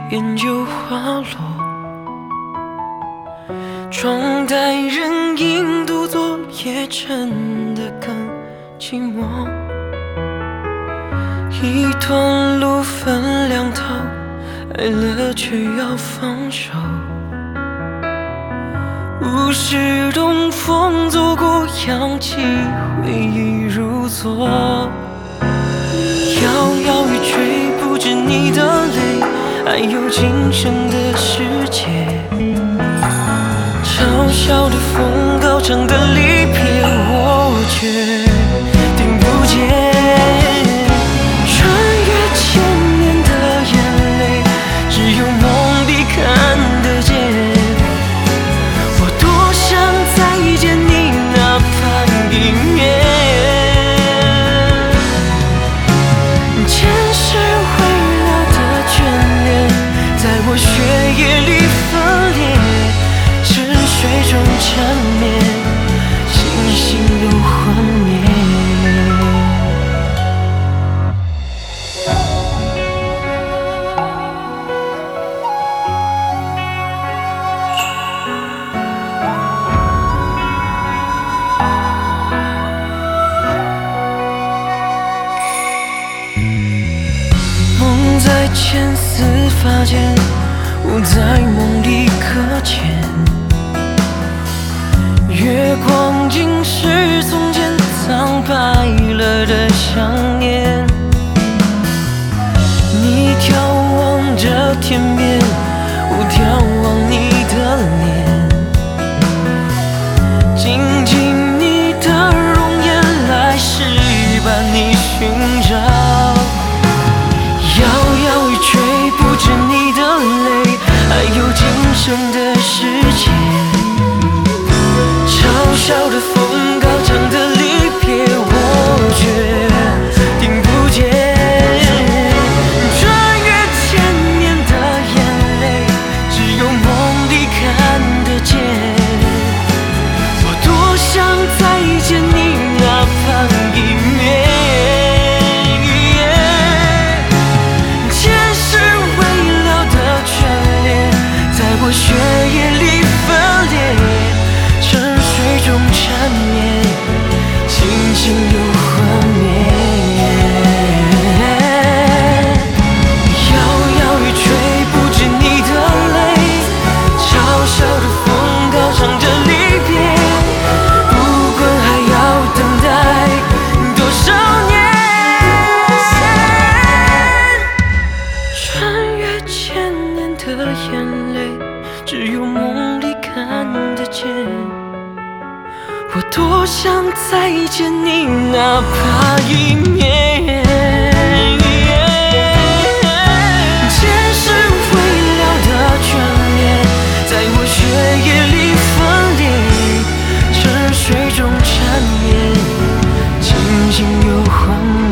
研究花落，窗台人影独坐，也真的更寂寞。一段路分两头，爱了却要放手。物是东风走过，扬起回忆如昨。摇摇欲坠，不止你的泪，还有今生的世界。嘲笑的风，高唱的离别，我却听不见。穿越千年的眼泪，只有梦里看得见。我多想再见你，哪怕一面。前世未了的眷恋，在我血液里分裂，沉水中缠绵，星星又幻灭。梦在千丝发间，我在梦里搁浅。月光竟是从前苍白了的想念。你眺望着天边，我眺望你的脸，静静你的容颜，来世把你寻找。摇摇欲坠，不止你的泪，还有今生的世界。嘲笑的风，高唱的离别，我却听不见。穿越千年的眼泪，只有梦里看得见。我多想再见你，哪怕一面。我血液里分裂，沉水中缠绵，星星又幻灭。摇摇欲坠，不止你的泪，嘲笑的风，高唱着离别。不管还要等待多少年，穿越千年的眼泪，只有梦里看得见。我多想再见你，哪怕一面。前世未了的眷恋，在我血液里分裂，沉水中缠绵，清醒又幻灭。